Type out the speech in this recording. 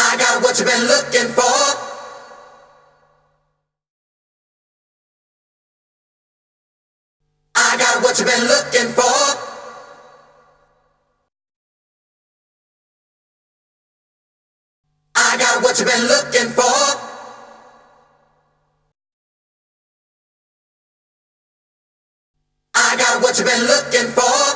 I got what you've been looking for. I got what you've been looking for. I got what you've been looking for. I got what you've been looking for.